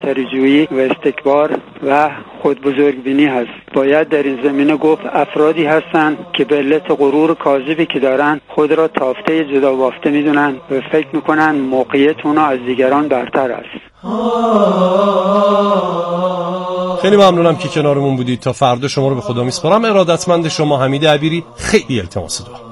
برتریجویی و استکبار و خود بزرگبینی هست. باید در این زمینه گفت افرادی هستند که به علت غرور کاذبی که دارن خود را تافته جدا بافته میدونن و فکر میکنن موقعیت اونا از دیگران برتر است. خیلی ممنونم که کنارمون بودید. تا فردا شما رو به خدا میسپارم. ارادتمند شما حمید عبیری. خیلی التماس دعا.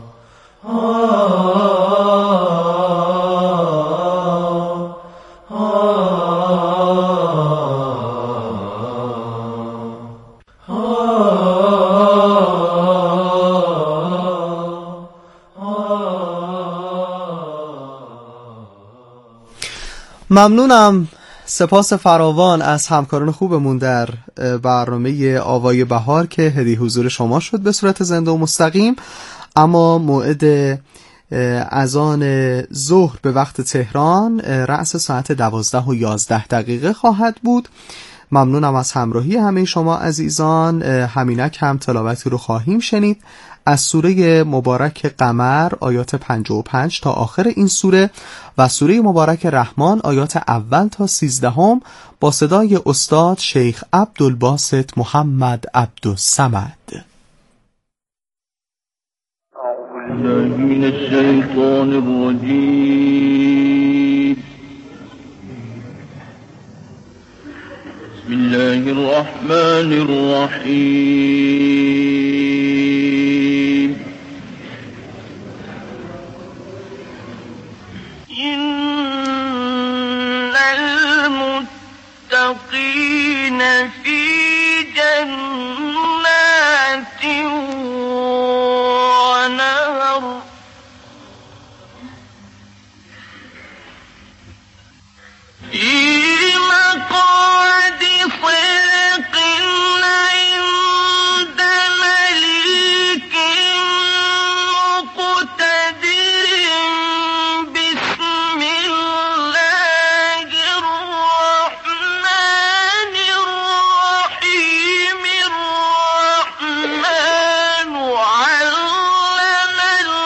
ممنونم. سپاس فراوان از همکاران خوبمون در برنامه آوای بهار که هدیه حضور شما شد به صورت زنده و مستقیم. اما موعد اذان ظهر به وقت تهران رأس ساعت 12:11 خواهد بود. ممنونم از همراهی همه شما عزیزان. همینک هم تلاوتی رو خواهیم شنید از سوره مبارک قمر آیات 55 تا آخر این سوره و سوره مبارک رحمان آیات اول تا 13 با صدای استاد شیخ عبدالباسط محمد عبدالصمد. اعوذ من الشیطان الرجیم. بسم الله الرحمن الرحیم. إن المتقين في جنات ونهر في مقعد صدق عند مليك مقتدر. بسم الله الرحمن الرحيم. الرحمن علم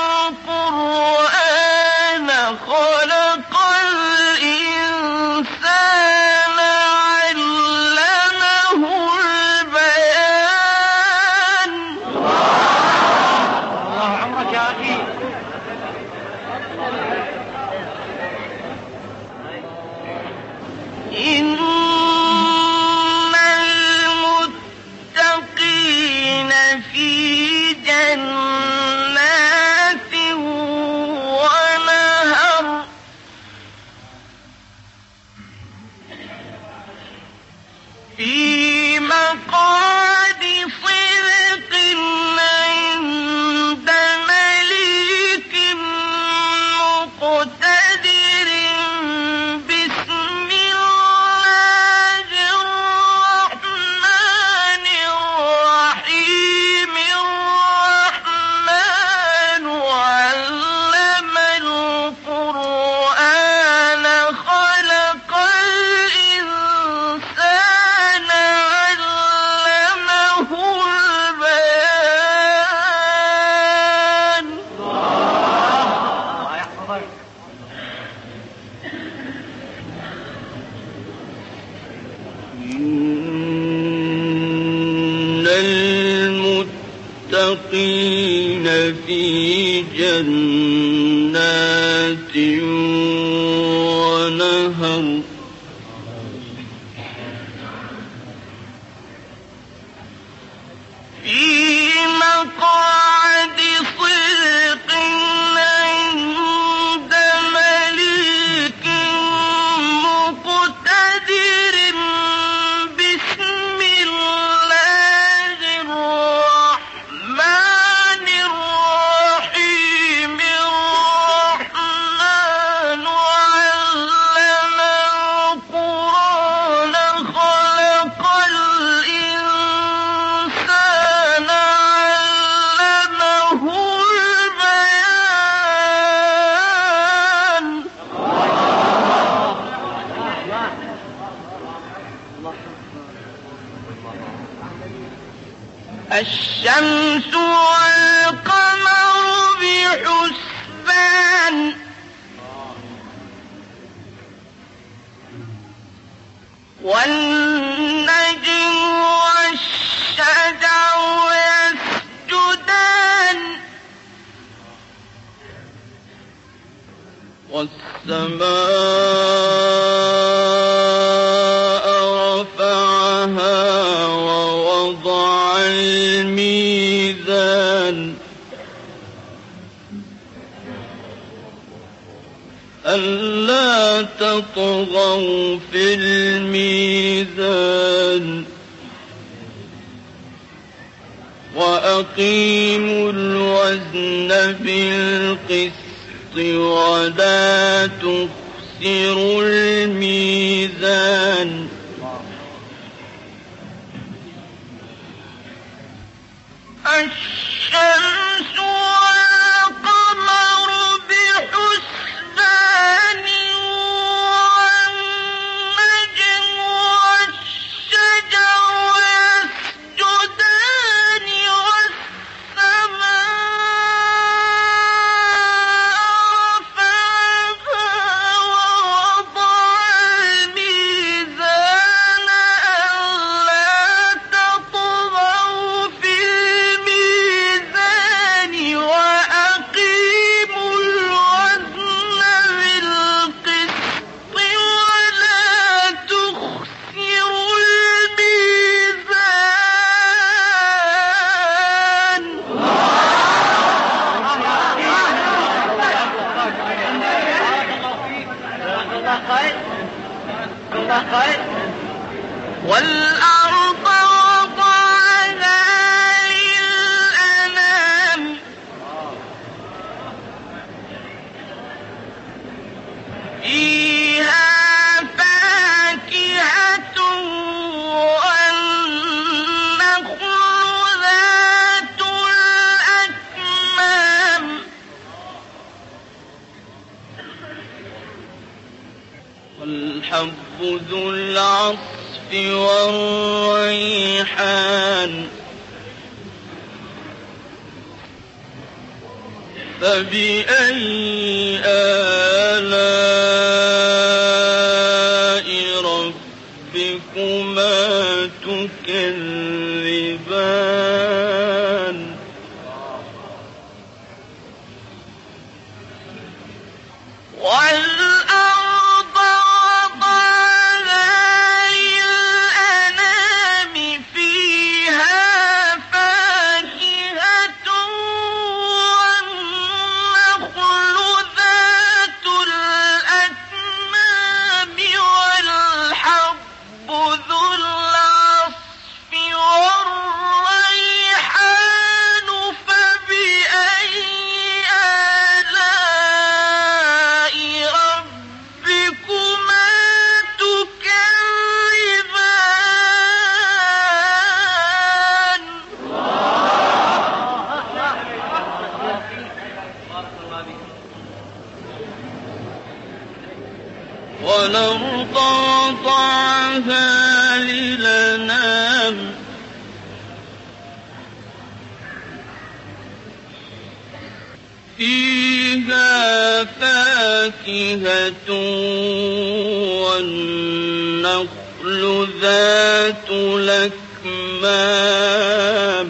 القرآن خلق الإنسان علمه البيان. الله عمرك يا أخي. إن المتقين في جنات ونهر في مقعد صدق عند مليك مقتدر. بسم الله الرحمن الرحيم. الرحمن علم القرآن خلق الإنسان علمه البيان. إن المتقين في جنات ونهر في مقعد صدق عند مليك مقتدر. بسم الله الرحمن الرحيم. الرحمن علم القرآن خلق الإنسان علمه البيان. الشمس والقمر بحسبان. والنجم والشجر يسجدان والسماء رفعها ووضع الميزان ألا تطغوا في الميزان وأقيموا الوزن بالقسط ولا تخسروا الميزان الشمس والقمر بحسبان والنجم والشجر يسجدان والسماء رفعها ووضع الميزان ألا تطغوا في الميزان وأقيموا الوزن بالقسط ولا تخسروا الميزان والأرض وضعها للأنام فيها فاكهة والنخل ذات الأكمام والحب ذو العصف والريحان فبأي آلاء ربكما تكذبان والأرض وضعها للأنام فيها فاكهة والنخل ذات الأكمام والحب ذو العصف والريحان فبأي آلاء ربكما تكذبان والأرض وضعها للأنام فيها فاكهة والنخل ذات الأكمام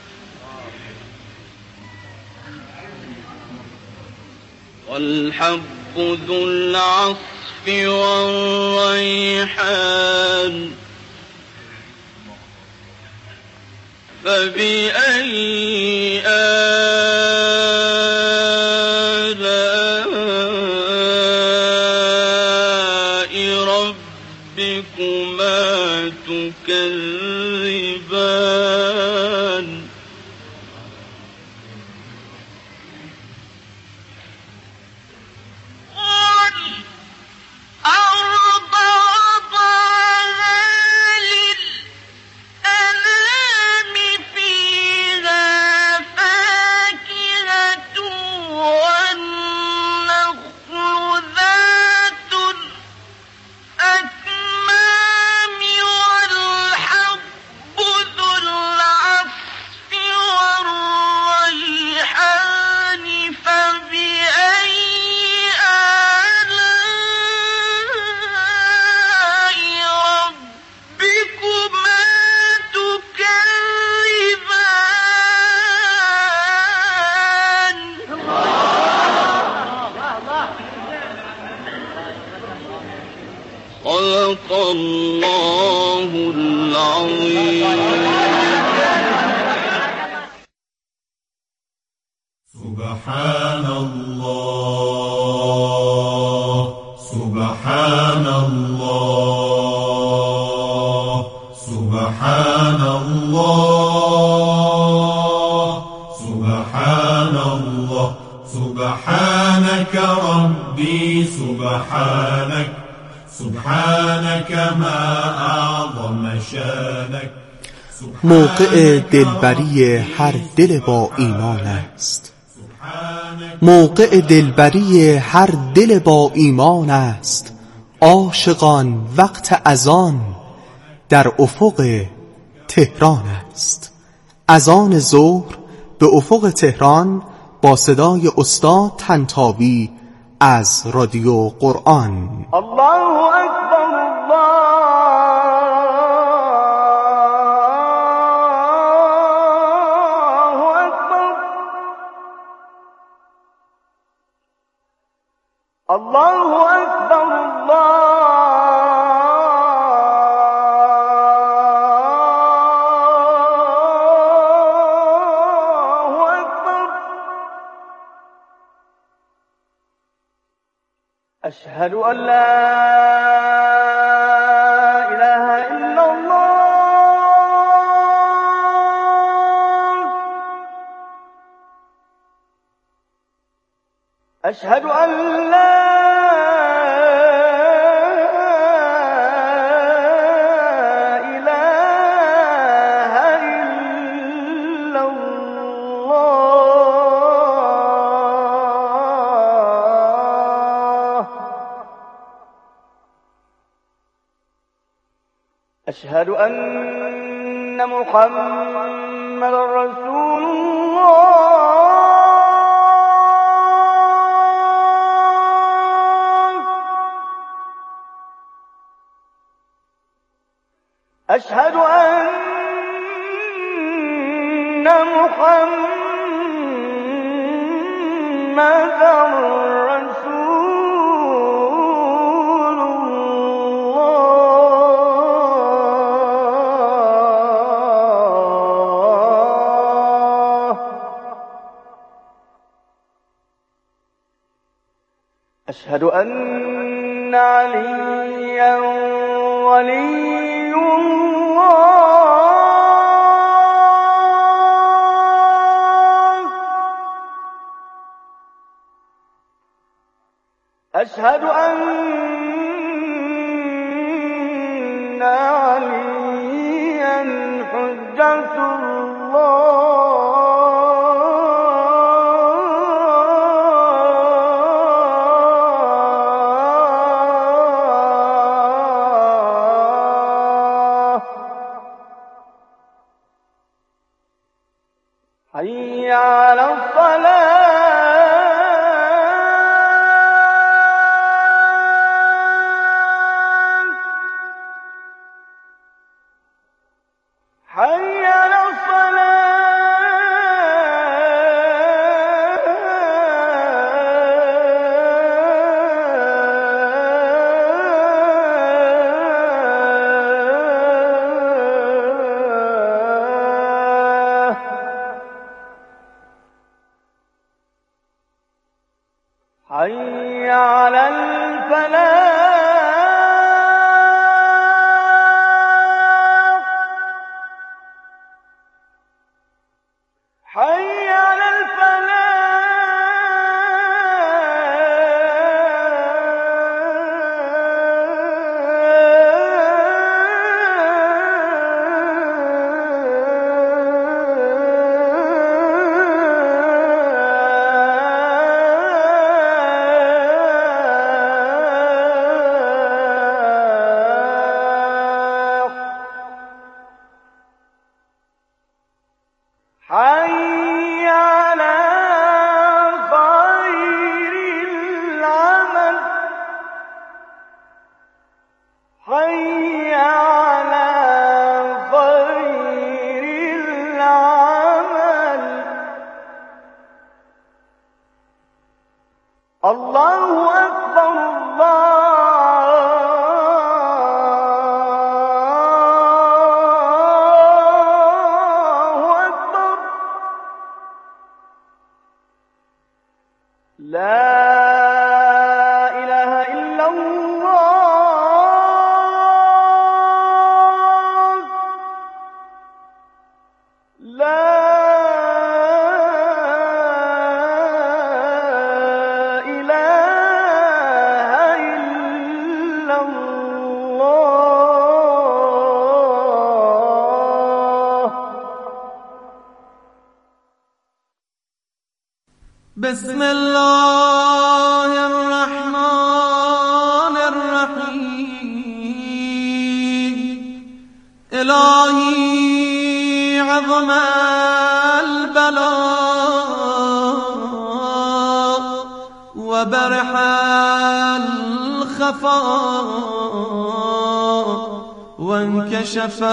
والحب ذو العصف والريحان فبأي آلاء ربكما تكذبان والأرض وضعها للأنام فيها فاكهة والنخل ذات الأكمام والحب ذو العصف الله العظيم. سبحان الله سبحان الله سبحان الله سبحان الله سبحانك ربي سبحانك سبحانك ما أعظم شانك. موقع دلبری هر دل با ایمان است. موقع دلبری هر دل با ایمان است. عاشقان وقت اذان در افق تهران است. اذان ظهر به افق تهران با صدای استاد طنطاوی از رادیو قرآن. الله اکبر الله اکبر الله اکبر الله اکبر. أشهد أن لا إله إلا الله. أشهد أن لا إله إلا الله. أشهد أن محمد رسول الله. أشهد أن محمد رسول الله. أشهد أن عليا ولي الله. أشهد أن عليا حجة الله. حي على الصلاة. حي على الصلاة. حي على الفلاح. حي على الفلاح. حي على خير العمل. حي على خير العمل. الله أكبر الله بسم الله الرحمن الرحیم. الهی عظم البلاء و برح الخفاء و انکشف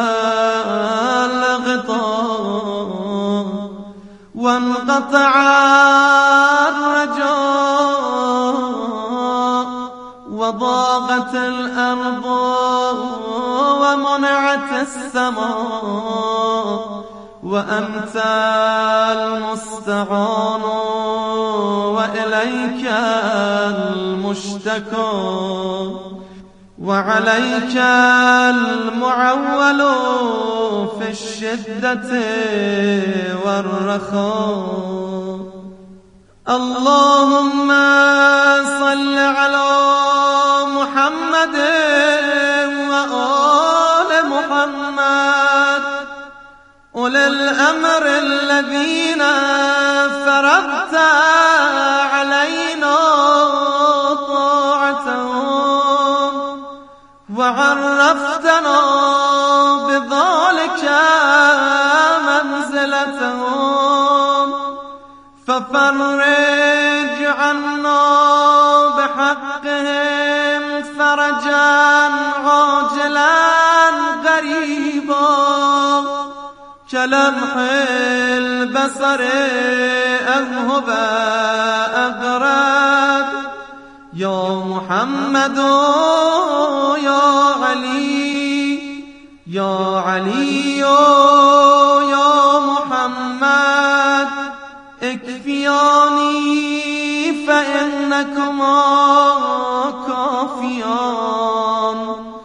الغطاء وانقطع الرجاء وضاقت الأرض ومنعت السماء وأنت المستعان وإليك المشتكى وعليك المعول في الشدة والرخاء. اللهم صل على محمد وآل محمد أولي الأمر الذين فرضت علينا طاعتهم وعرفتنا بذلك منزلتهم ففرج عنا بحقهم فرجا عاجلا غريبا كلمح البصر أذهب أغرب. يا محمد يا علي يا علي يا محمد اكفياني فإنكما كافيان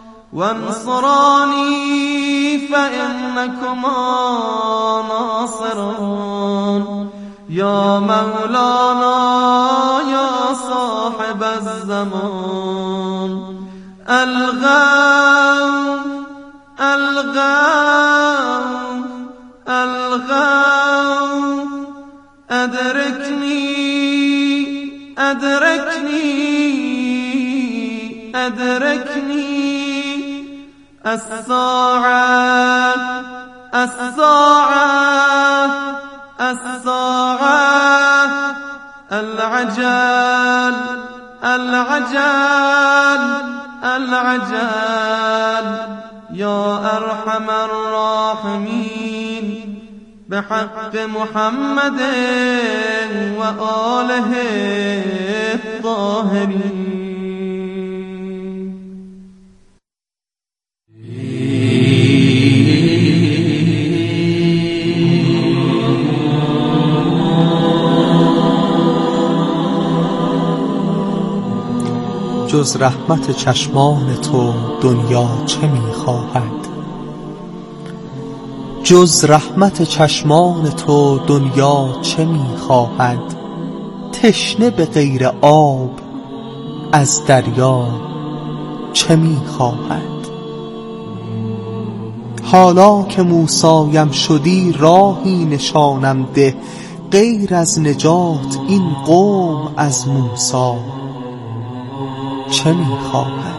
وانصراني فإنكما ناصرون. يا مولانا يا صاحب الزمان الغوث الغوث الغوث أدركني أدركني أدركني. الساعة الساعة الساعة العجل العجل العجل. يا أرحم الراحمين بحق محمد وآله الطاهرين. جز رحمت چشمان تو دنیا چه می‌خواهد؟ جز رحمت چشمان تو دنیا چه می‌خواهد؟ تشنه به غیر آب از دریا چه می‌خواهد؟ حالا که موسایم شدی راهی نشانم ده، غیر از نجات این قوم از موسی چه می‌خواهد؟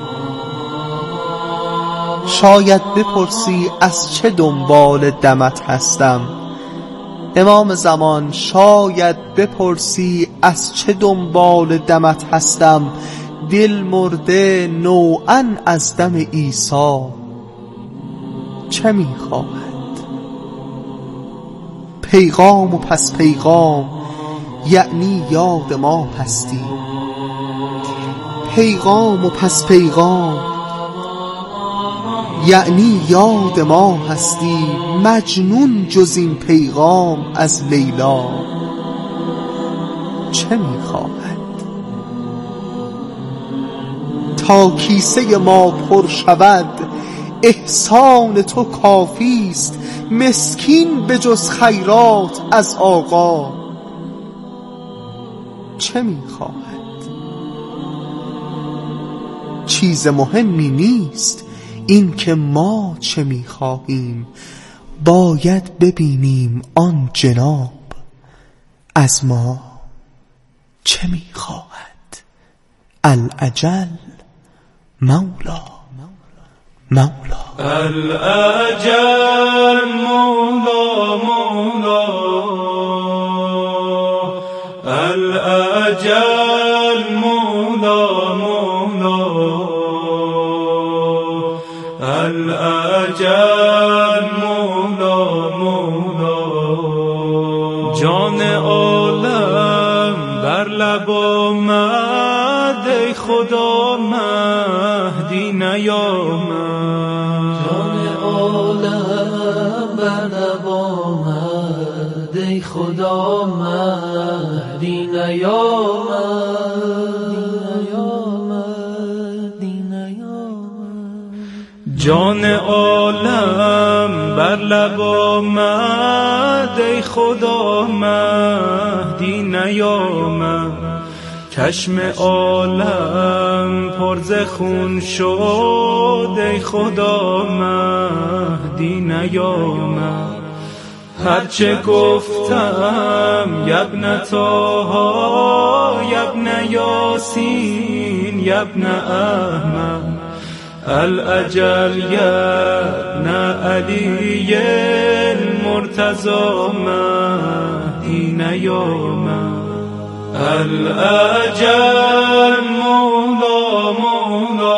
شاید بپرسی از چه دنبال دمت هستم امام زمان، شاید بپرسی از چه دنبال دمت هستم. دل مرده نوعاً از دم عیسی چه می‌خواهد؟ پیغام و پس پیغام یعنی یاد ما هستی، پیغام و پس پیغام یعنی یاد ما هستی. مجنون جز این پیغام از لیلا چه می‌خواهد؟ تا کیسه ما پر شود احسان تو کافی است، مسکین به جز خیرات از آقا چه می‌خواهد؟ چیز مهمی نیست این که ما چه می‌خواهیم، باید ببینیم آن جناب از ما چه میخواهد الاجل مولا مولا الاجل مولا مولا الاجل مولا مولا الاجل مولا مولا جان عالم بر لب آمد ای خدا مهدی نیامد جان عالم بر لب آمد ای خدا مهدی جان عالم بر لب آمد ای خدا مهدی نیامد چشم عالم پر ز خون شد ای خدا مهدی نیامد هرچه گفتم یبن طه یبن یاسین یبن احمد الاجل یبن علی المرتضی مهدی نیامد الاجل مولا مولا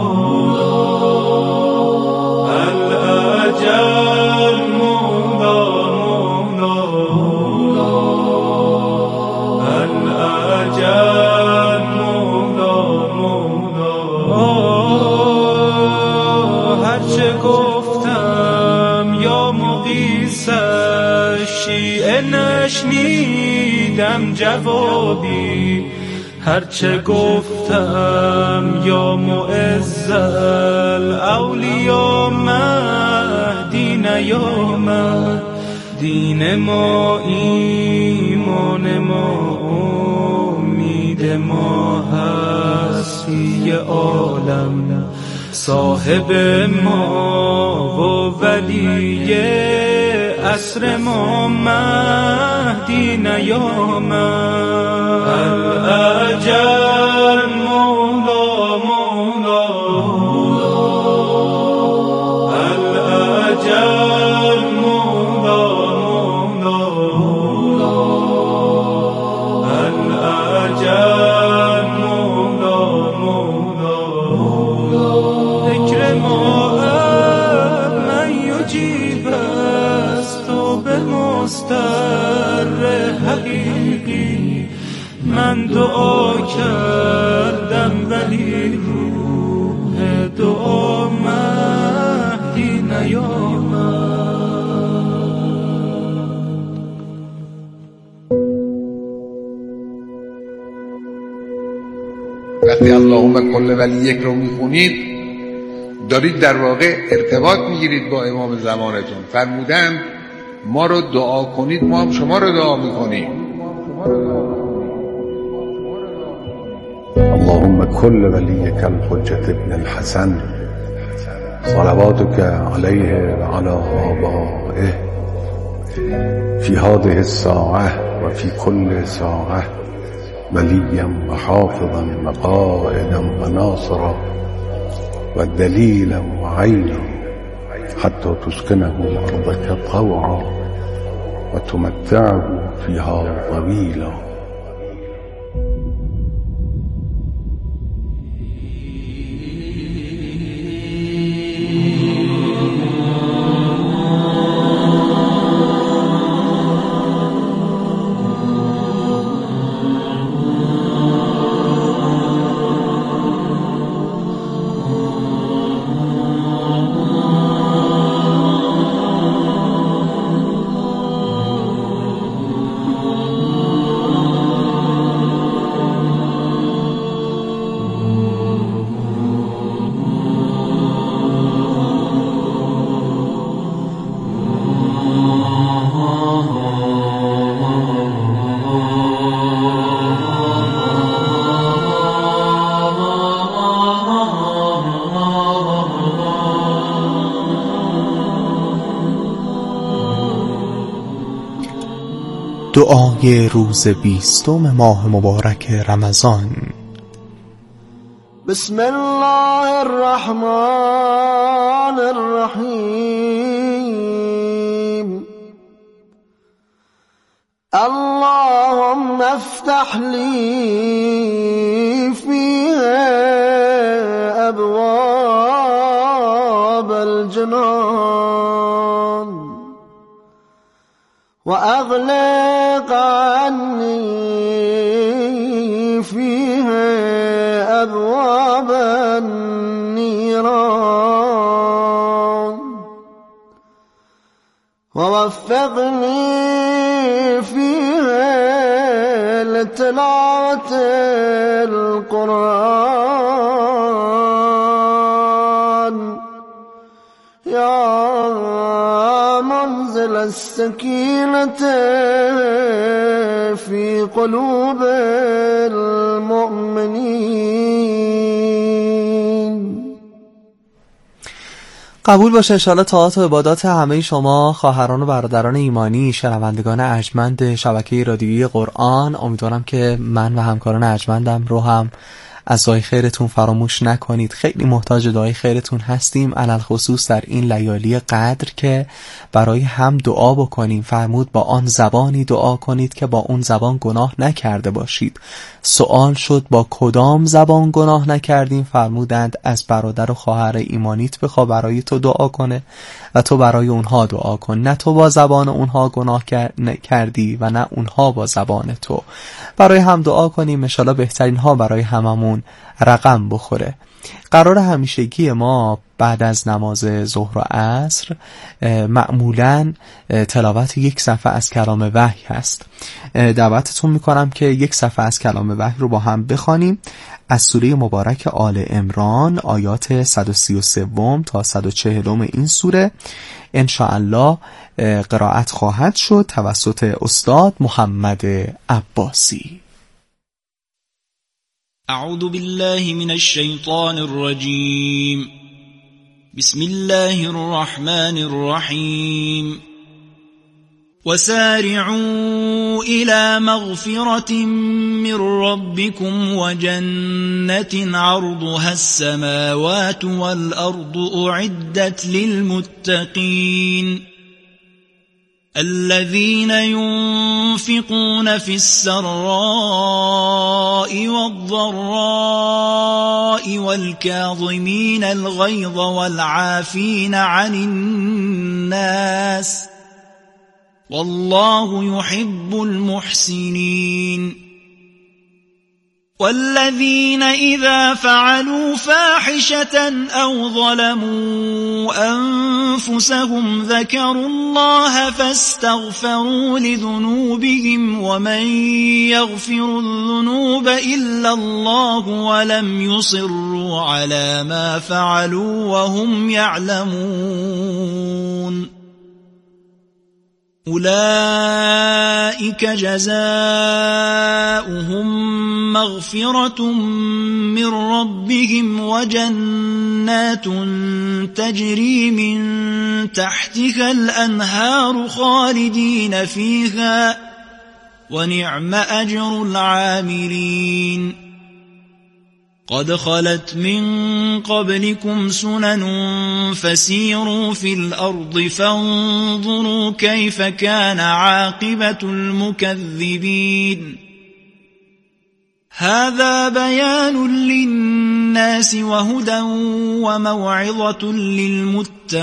الاجل مولا مولا الاجل مولا مولا هرچه گفتم یا مقیس شیعه نشنیدم جوابی هرچه گفتم یا معز الاولیا مهدی نیامد دین ما ایمان ما امید ما هستی عالم صاحب ما و ولی عصر ما مهدی نیامد الاجل مولا مولا الاجل مولا مولا الاجل مولا مولا ذکر ما من یجیب است و به مستر حقیقی من دعا کردم ولی روح دعا مهدی نیامد وقتی اللهم کل ولی یک رو میخونید دارید در واقع ارتباط میگیرید با امام زمانتون. فرمودن ما رو دعا کنید ما هم شما رو دعا میکنیم. اللهم كل وليك الحجة ابن الحسن صلواتك عليه وعلى آبائه في هذه الساعة وفي كل ساعة وليا وحافظا وقائدا وناصرا ودليلا وعينا حتى تسكنه أرضك طوعا وتمتعه فيها طويلا. دعای روز 20 ماه مبارک رمضان. بسم الله الرحمن الرحیم. اللهم افتح لي فيها أبواب الجنان وأغلق عني فيها أبواب النيران ووفقني فيها لتلاوة القرآن يا منزل السكينة في قلوب المؤمنين. قبول باشه انشاءالله طاعات و عبادات همه شما خواهران و برادران ایمانی، شنوندگان ارجمند شبکه رادیویی قرآن. امیدوارم که من و همکاران ارجمندم رو هم از دعای خیرتون فراموش نکنید. خیلی محتاج دعای خیرتون هستیم، علل خصوص در این لیالی قدر که برای هم دعا بکنیم. فرمود با آن زبانی دعا کنید که با اون زبان گناه نکرده باشید. سوال شد با کدام زبان گناه نکردیم؟ فرمودند از برادر و خواهر ایمانیت بخوا برای تو دعا کنه و تو برای اونها دعا کن. نه تو با زبان اونها گناه کردی و نه اونها با زبان تو. برای هم دعا کنیم، انشالله بهترین ها برای هممون رقم بخوره. قرار همیشگی ما بعد از نماز ظهر و عصر معمولاً تلاوت یک صفحه از کلام وحی هست. دعوتتون میکنم که یک صفحه از کلام وحی رو با هم بخوانیم از سوره مبارک آل عمران آیات 133 تا 140 این سوره. انشاءالله قرائت خواهد شد توسط استاد محمد عباسی. اعوذ بالله من الشیطان الرجیم. بسم الله الرحمن الرحیم. وسارعوا إلى مغفرة من ربكم وجنة عرضها السماوات والأرض أعدت للمتقين الذين ينفقون في السراء والضراء والكاظمين الغيظ والعافين عن الناس والله يحب المحسنين والذين إذا فعلوا فاحشة أو ظلموا أنفسهم ذكروا الله فاستغفروا لذنوبهم ومن يغفر الذنوب إلا الله ولم يصروا على ما فعلوا وهم يعلمون أولئك جزاؤهم مغفرة من ربهم وجنات تجري من تحتها الأنهار خالدين فيها ونعم أجر العاملين قد خلت من قبلكم سنن فسيروا في الأرض فانظروا كيف كان عاقبة المكذبين هذا بيان للناس وهدى وموعظة للمتقين